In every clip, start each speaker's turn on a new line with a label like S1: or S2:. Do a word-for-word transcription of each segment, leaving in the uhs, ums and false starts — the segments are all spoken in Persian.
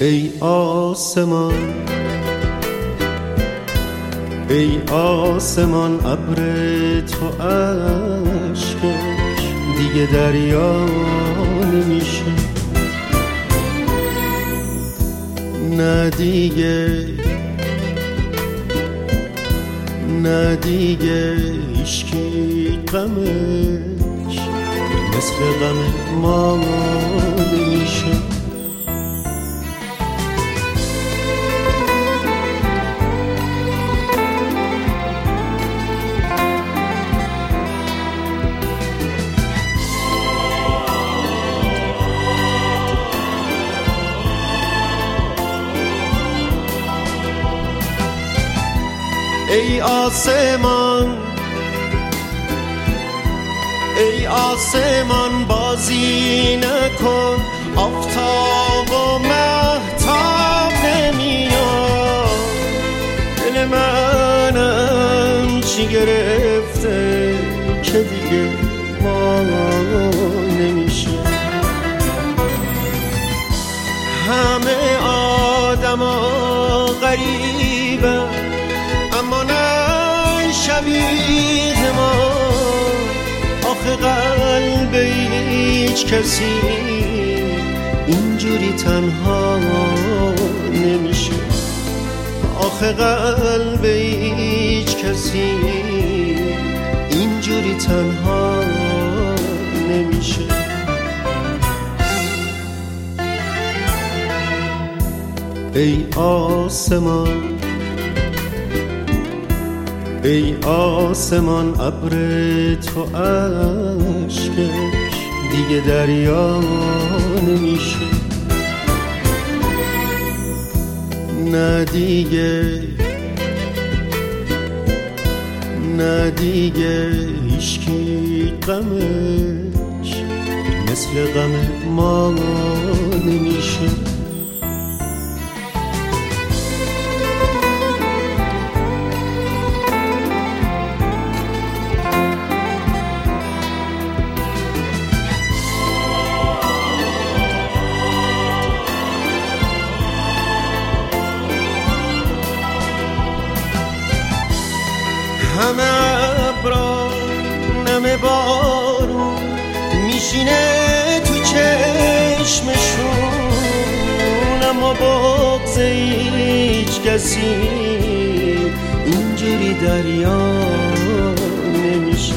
S1: ای آسمان ای آسمان ابر تو اشکش دیگه دریا نمیشه، نه دیگه نه دیگه هیچکی غمش مثل غم ما نمیشه. ای آسمان ای آسمان بازی نکن، آفتاب و مهتاب نمیاد، دل منم چی گرفته که دیگه ما نمیشه. همه آدما غریبن اما نه شبیه ما، آخه قلب هیچ کسی اینجوری تنها نمیشه، آخه قلب هیچ کسی اینجوری تنها نمیشه. ای آسمان ای آسمان ابر تو اشکش دیگه دریا نمیشه، نه دیگه نه دیگه هیچکی غمش مثل غم ما نمیشه. همه ابرا نم بارون میشینه تو چشمشون، اما بغض هیچ کسی اینجوری دریا نمیشه.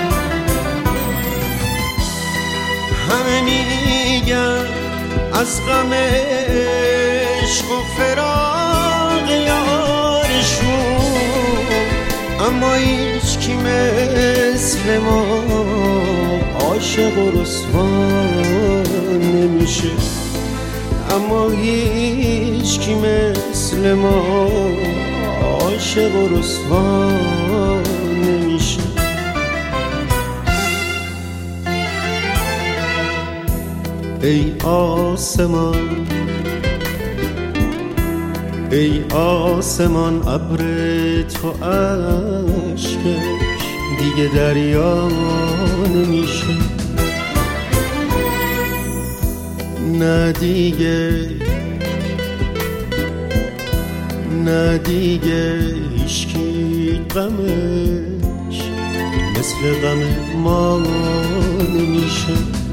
S1: همه میگن از غم عشق و فراق یارشون، اما هیچ کی مثل ما عاشق و رسوا نمیشه، اما هیچ کی مثل ما عاشق و رسوا نمیشه. ای آسمان ای آسمان ابر تو اشکش دیگه دریا نمیشه، نه دیگه نه دیگه هیچکی غمش مثل غم ما نمیشه.